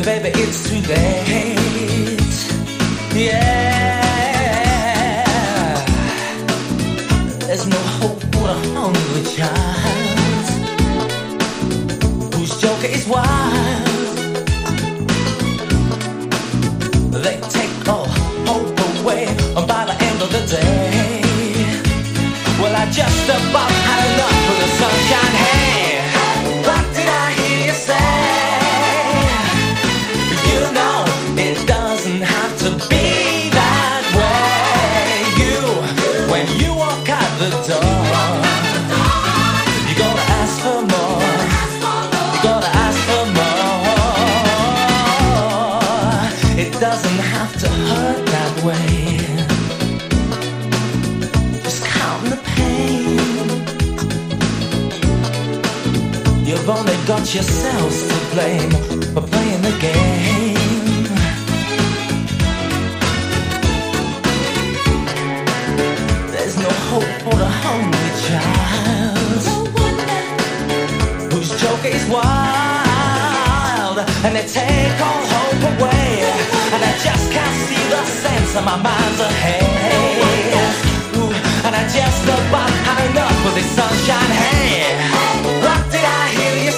baby, it's too late. Yeah, there's no hope for a hungry child whose joker is wild. They take all hope away by the end of the day. Well, I just about had enough of the sunshine. Hey, what did I hear you say? You know it doesn't have to be that way. When you walk out the door, you gotta ask for more. You gotta ask for more. It doesn't have to hurt that way. Just count the pain. You've only got yourselves to blame for playing the game. There's no hope for the hungry child whose joke is wild, and they take all hope away. And I just can't see the sense of my mind's ahead. Ooh, and I just about had enough of this sunshine. Hey,